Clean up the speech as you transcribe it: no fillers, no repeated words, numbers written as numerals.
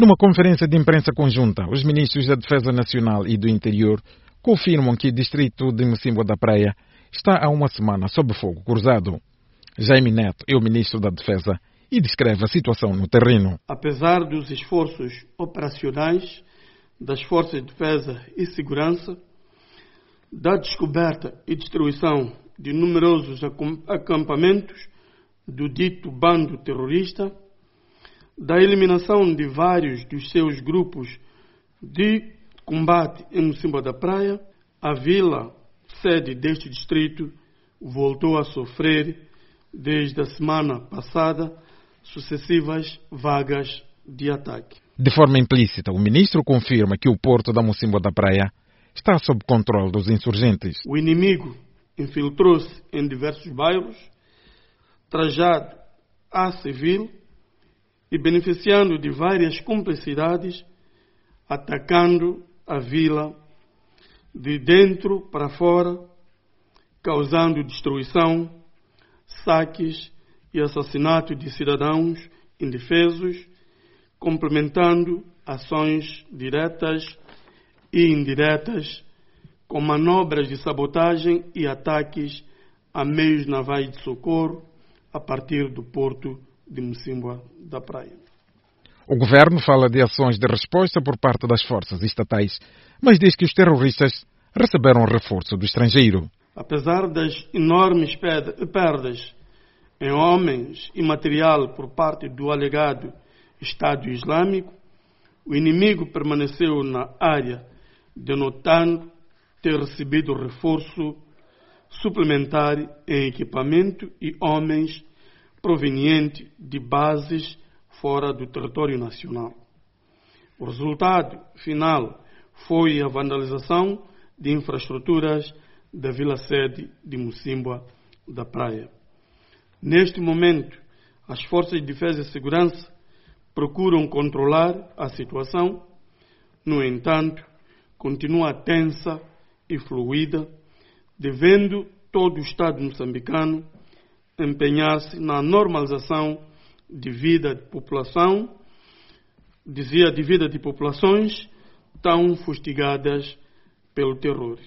Numa conferência de imprensa conjunta, os ministros da Defesa Nacional e do Interior confirmam que o distrito de Mocímboa da Praia está há uma semana sob fogo cruzado. Jaime Neto é o ministro da Defesa e descreve a situação no terreno. Apesar dos esforços operacionais das Forças de Defesa e Segurança, da descoberta e destruição de numerosos acampamentos do dito bando terrorista, da eliminação de vários dos seus grupos de combate em Mocímboa da Praia, a vila, sede deste distrito, voltou a sofrer, desde a semana passada, sucessivas vagas de ataque. De forma implícita, o ministro confirma que o porto da Mocímboa da Praia está sob controle dos insurgentes. O inimigo infiltrou-se em diversos bairros, trajado a civil e beneficiando de várias cumplicidades, atacando a vila de dentro para fora, causando destruição, saques e assassinato de cidadãos indefesos, complementando ações diretas e indiretas com manobras de sabotagem e ataques a meios navais de socorro a partir do porto de Mocímboa da Praia. O governo fala de ações de resposta por parte das forças estatais, mas diz que os terroristas receberam reforço do estrangeiro. Apesar das enormes perdas em homens e material por parte do alegado Estado Islâmico, o inimigo permaneceu na área, denotando ter recebido reforço suplementar em equipamento e homens proveniente de bases fora do território nacional. O resultado final foi a vandalização de infraestruturas da vila-sede de Mocímboa da Praia. Neste momento, as forças de defesa e segurança procuram controlar a situação. No entanto, continua tensa e fluida, devendo todo o Estado moçambicano empenhar-se na normalização de vida de população, de vida de populações tão fustigadas pelo terror.